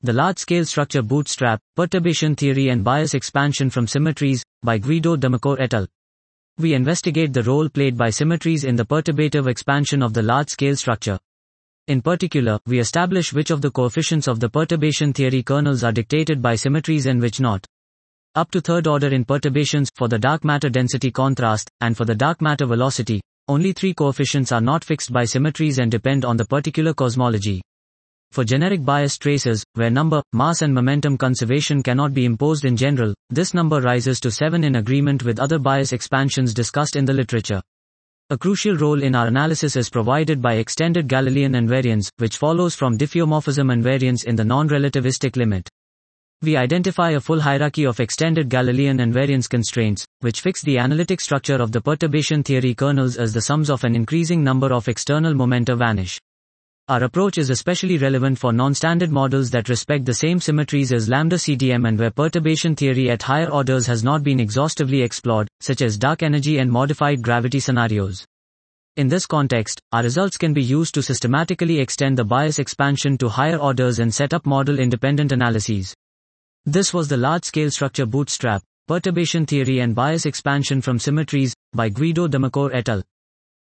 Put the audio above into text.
The Large-Scale Structure Bootstrap, Perturbation Theory and Bias Expansion from Symmetries, by Guido Damacore et al. We investigate the role played by symmetries in the perturbative expansion of the large-scale structure. In particular, we establish which of the coefficients of the perturbation theory kernels are dictated by symmetries and which not. Up to third order in perturbations, for the dark matter density contrast, and for the dark matter velocity, only three coefficients are not fixed by symmetries and depend on the particular cosmology. For generic bias traces, where number, mass and momentum conservation cannot be imposed in general, this number rises to 7 in agreement with other bias expansions discussed in the literature. A crucial role in our analysis is provided by extended Galilean invariance, which follows from diffeomorphism invariance in the non-relativistic limit. We identify a full hierarchy of extended Galilean invariance constraints, which fix the analytic structure of the perturbation theory kernels as the sums of an increasing number of external momenta vanish. Our approach is especially relevant for non-standard models that respect the same symmetries as lambda CDM and where perturbation theory at higher orders has not been exhaustively explored, such as dark energy and modified gravity scenarios. In this context, our results can be used to systematically extend the bias expansion to higher orders and set up model-independent analyses. This was the Large-Scale Structure Bootstrap, Perturbation Theory and Bias Expansion from Symmetries, by Guido Damacore et al.